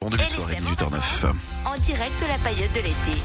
début de soirée, 18h09. En direct de la paillote de l'été.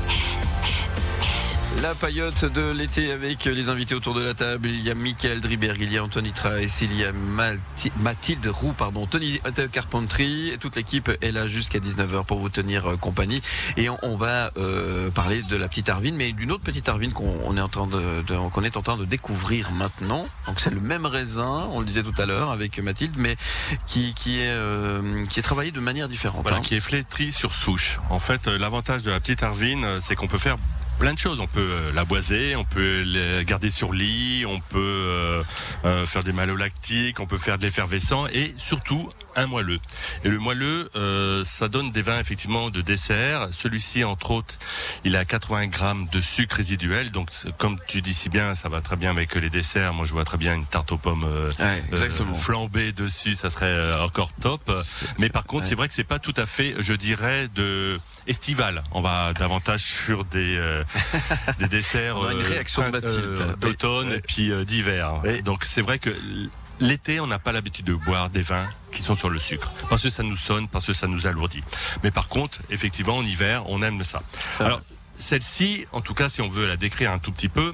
La paillote de l'été avec les invités autour de la table. Il y a Michael Driberg, il y a Anthony Traes, il y a Mathilde Roux, Tony Carpentry. Toute l'équipe est là jusqu'à 19h pour vous tenir compagnie. Et on va parler de la petite Arvine, mais d'une autre petite Arvine qu'on est en train de découvrir maintenant. Donc c'est le même raisin, on le disait tout à l'heure avec Mathilde, mais qui est travaillé de manière différente. Voilà, qui est flétri sur souche. En fait, l'avantage de la petite Arvine, c'est qu'on peut faire plein de choses. On peut la boiser, on peut la garder sur lit, on peut faire des malolactiques, on peut faire de l'effervescent et surtout un moelleux. Et le moelleux, ça donne des vins effectivement de dessert. Celui-ci, entre autres, il a 80 grammes de sucre résiduel. Donc, comme tu dis si bien, ça va très bien avec les desserts. Moi, je vois très bien une tarte aux pommes flambée dessus. Ça serait encore top. Mais par contre, c'est vrai que c'est pas tout à fait, je dirais, de estival. On va davantage sur des desserts une réaction d'automne et puis d'hiver. Donc, c'est vrai que l'été, on n'a pas l'habitude de boire des vins qui sont sur le sucre, parce que ça nous sonne, parce que ça nous alourdit. Mais par contre, effectivement, en hiver, on aime ça. Alors, celle-ci, en tout cas, si on veut la décrire un tout petit peu,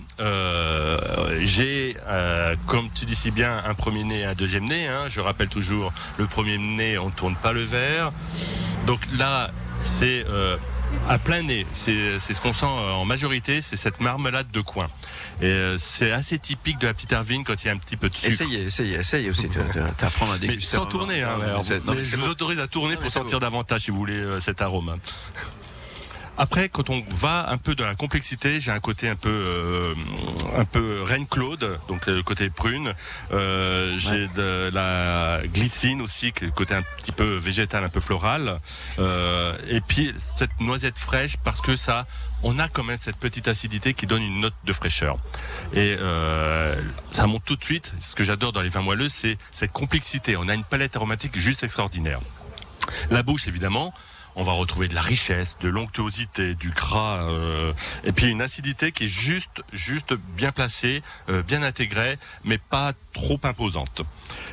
j'ai, comme tu dis si bien, un premier nez et un deuxième nez. Je rappelle toujours, le premier nez, on ne tourne pas le verre. Donc là, c'est à plein nez. C'est ce qu'on sent en majorité, c'est cette marmelade de coin. Et c'est assez typique de la petite Arvine quand il y a un petit peu de sucre. Essaye aussi, t'apprends à déguster. Mais sans tourner, je vous autorise à tourner pour sentir davantage, si vous voulez, cet arôme. Après, quand on va un peu dans la complexité, j'ai un côté un peu Reine Claude, donc le côté prune. J'ai de la glycine aussi, le côté un petit peu végétal, un peu floral. Et puis cette noisette fraîche, parce que on a quand même cette petite acidité qui donne une note de fraîcheur. Et ça monte tout de suite. Ce que j'adore dans les vins moelleux, c'est cette complexité. On a une palette aromatique juste extraordinaire. La bouche, évidemment. On va retrouver de la richesse, de l'onctuosité, du gras, et puis une acidité qui est juste bien placée, bien intégrée, mais pas trop imposante.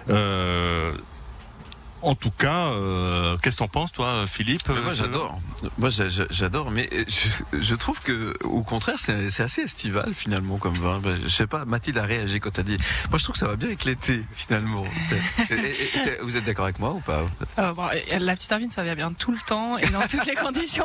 En tout cas, qu'est-ce que t'en penses, toi, Philippe? Moi, j'adore. Moi, j'adore, mais je trouve que, au contraire, c'est assez estival finalement comme vin. Je sais pas. Mathilde a réagi quand t'as dit. Moi, je trouve que ça va bien avec l'été finalement. Vous êtes d'accord avec moi ou pas? La petite Arvine, ça va bien tout le temps et dans toutes les conditions.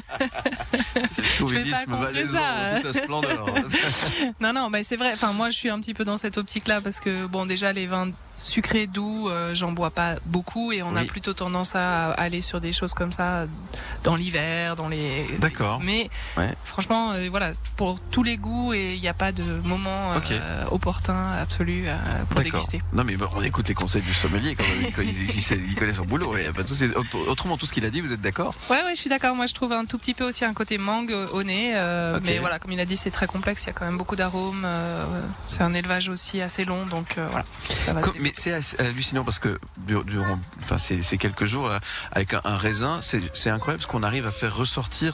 C'est le chauvinisme valaisan, toute sa splendeur. Non, mais c'est vrai. Enfin, moi, je suis un petit peu dans cette optique-là parce que bon, déjà les vins sucré, doux, j'en bois pas beaucoup et on a plutôt tendance à aller sur des choses comme ça dans l'hiver, dans les. D'accord. Mais franchement, voilà, pour tous les goûts et il n'y a pas de moment opportun, absolu pour déguster. Non mais bon, on écoute les conseils du sommelier quand même, il connaît son boulot. Et pas de souci. Autrement, tout ce qu'il a dit, vous êtes d'accord? Ouais, je suis d'accord. Moi, je trouve un tout petit peu aussi un côté mangue au nez, mais voilà, comme il a dit, c'est très complexe. Il y a quand même beaucoup d'arômes. C'est un élevage aussi assez long, donc voilà, ça va. Mais c'est hallucinant parce que durant ces quelques jours avec un raisin, c'est incroyable ce qu'on arrive à faire ressortir.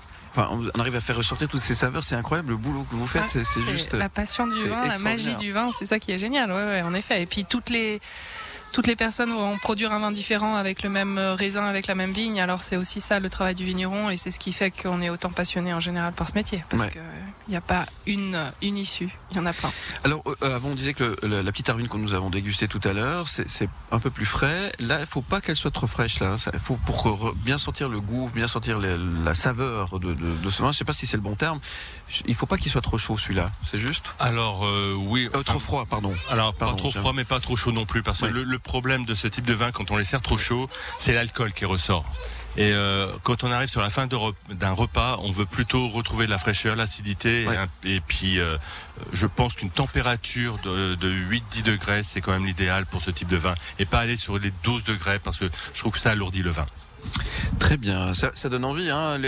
On arrive à faire ressortir toutes ces saveurs, c'est incroyable le boulot que vous faites. C'est juste la passion du vin, la magie du vin, c'est ça qui est génial. Ouais, en effet. Et puis toutes les personnes vont produire un vin différent avec le même raisin, avec la même vigne. Alors c'est aussi ça le travail du vigneron et c'est ce qui fait qu'on est autant passionné en général par ce métier parce que il n'y a pas une issue, il y en a plein. Alors avant on disait que la petite Arvine que nous avons dégustée tout à l'heure, c'est un peu plus frais. Là, il faut pas qu'elle soit trop fraîche là. Il faut pour bien sentir le goût, bien sentir la saveur de ce vin. Je sais pas si c'est le bon terme. Il faut pas qu'il soit trop chaud celui-là. C'est juste? Alors oui. Trop froid, pardon. Alors pas trop froid, mais pas trop chaud non plus, parce que le problème de ce type de vin, quand on les sert trop chaud, c'est l'alcool qui ressort. Et quand on arrive sur la fin d'un repas, on veut plutôt retrouver de la fraîcheur, l'acidité, et puis je pense qu'une température de 8-10 degrés, c'est quand même l'idéal pour ce type de vin, et pas aller sur les 12 degrés, parce que je trouve que ça alourdit le vin. Très bien, ça donne envie, hein,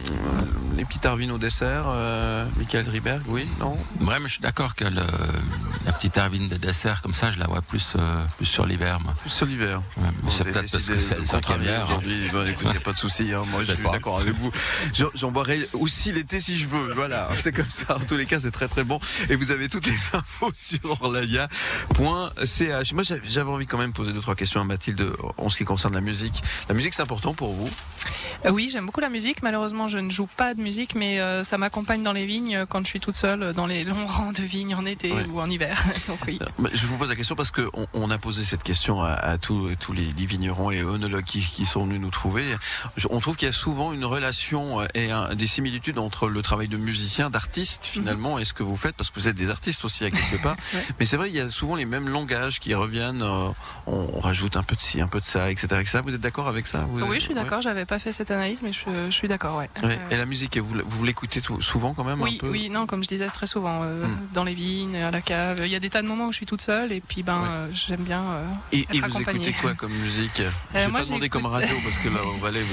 les petites Arvines au dessert. Michael Driberg, oui, non? Ouais, mais je suis d'accord que La petite Erwin de dessert, comme ça, je la vois plus sur l'hiver, moi. Plus sur l'hiver. Ouais, mais c'est peut-être parce que c'est le 5e hiver. Aujourd'hui, écoute, il n'y a pas de souci. Moi, je suis d'accord avec vous. J'en boirai aussi l'été si je veux. Voilà, c'est comme ça. En tous les cas, c'est très très bon. Et vous avez toutes les infos sur orlaya.ch. Moi, j'avais envie quand même de poser 2-3 questions à Mathilde en ce qui concerne la musique. La musique, c'est important pour vous? Oui, j'aime beaucoup la musique. Malheureusement, je ne joue pas de musique, mais ça m'accompagne dans les vignes quand je suis toute seule, dans les longs rangs de vignes en été ou en hiver. Donc, oui. Je vous pose la question parce que on a posé cette question à tous les vignerons et œnologues qui sont venus nous trouver. On trouve qu'il y a souvent une relation et des similitudes entre le travail de musicien, d'artiste finalement, et ce que vous faites, parce que vous êtes des artistes aussi à quelque part. Ouais. Mais c'est vrai, il y a souvent les mêmes langages qui reviennent. On rajoute un peu de ci, un peu de ça, etc. Vous êtes d'accord avec ça? Oui, je suis d'accord. J'avais pas fait cette analyse, mais je suis d'accord. Ouais. Et la musique, vous l'écoutez souvent quand même? Oui, un peu oui, non, comme je disais, très souvent dans les vignes, à la cave. Il y a des tas de moments où je suis toute seule et puis j'aime bien et être vous accompagnée. Écoutez quoi comme musique? Je vais pas demander comme radio parce que là au Valais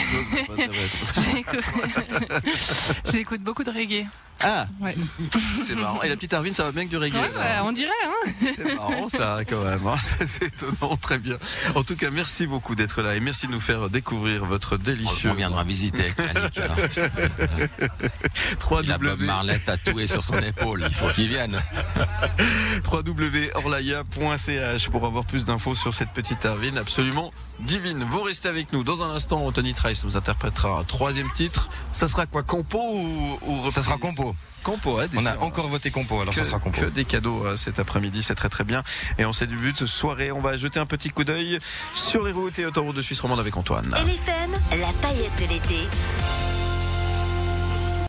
j'écoute beaucoup de reggae. Ah, c'est marrant. Et la petite Erwin, ça va bien que du reggae. On dirait, hein. C'est marrant ça quand même. C'est étonnant, très bien. En tout cas, merci beaucoup d'être là et merci de nous faire découvrir votre délicieux. On viendra visiter avec Yannick. Il a Bob Marley tatoué sur son épaule. Il faut qu'il vienne. www.orlaya.ch pour avoir plus d'infos sur cette petite Erwin absolument divine. Vous restez avec nous. Dans un instant, Anthony Trice nous interprétera un 3e titre. Ça sera quoi, compo ou Ça sera compo. Compo, on a encore voté compo, alors ça sera compo. Que des cadeaux cet après-midi, c'est très très bien. Et on s'est du but, soirée, on va jeter un petit coup d'œil sur les routes et autoroutes de Suisse romande avec Antoine. LFM, la paillette de l'été.